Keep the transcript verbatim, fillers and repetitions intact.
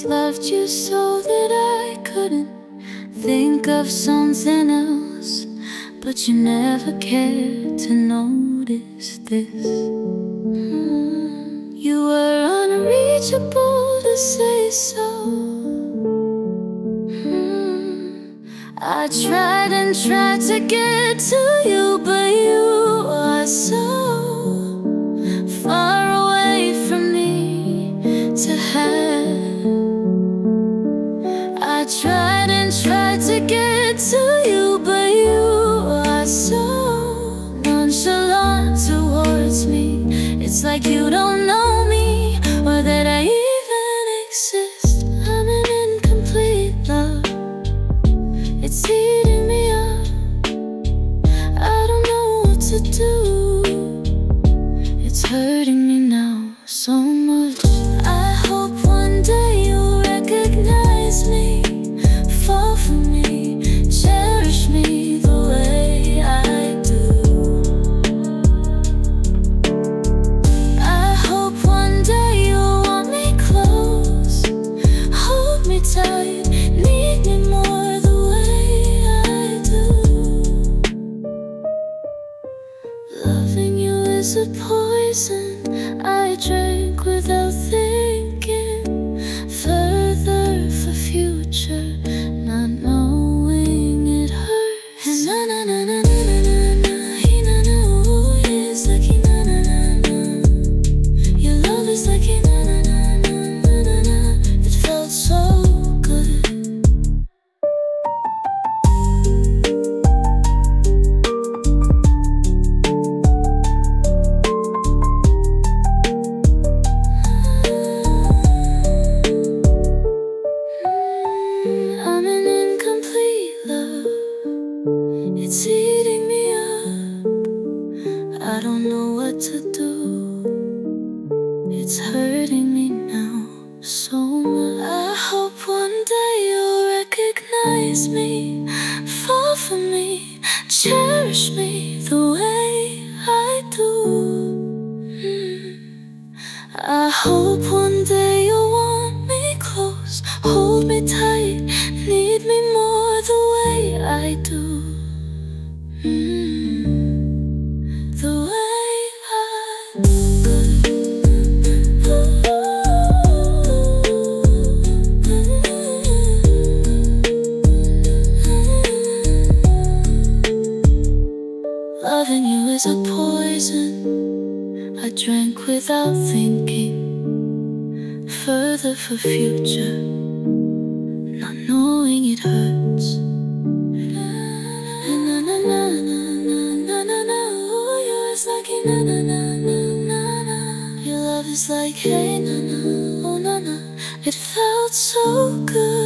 always loved you so that I couldn't think of something else. But you never cared to notice this. Mm, You were unreachable to say so. Mm, I tried and tried to get to you, but you are so far away from me to have. I tried and tried to get to you, but you are so nonchalant towards me. It's like you don't know me, or that I even exist. I'm an incomplete love. It's eating me up. I don't know what to do. It's hurting me now so much. I hope one day you'll recognize me, fall for me, cherish me the way I do. I hope one day you'll want me close, hold me tight, need me more the way I do. Loving you is a poison I drank without thinking further for future, not knowing it hurts. And na na na na na na na na, he na na, ooh, yeah, it's like he na na na na. Your love is like he na na na na na na na. It felt so good. I'm an incomplete love. It's eating me up. I don't know what to do. It's hurting me now so much. I hope one day you'll recognize me, fall for me, cherish me the way I do. Mm. I hope one day you'll want me close, hold me tight, need me more the way I do. Mm, the way I do. Loving you is a poison I drank without thinking further for future, not knowing it hurts. Na na na na na na na na. Oh, yours like a na na na na na na. Your love is like hey na na, oh na na. It felt so good.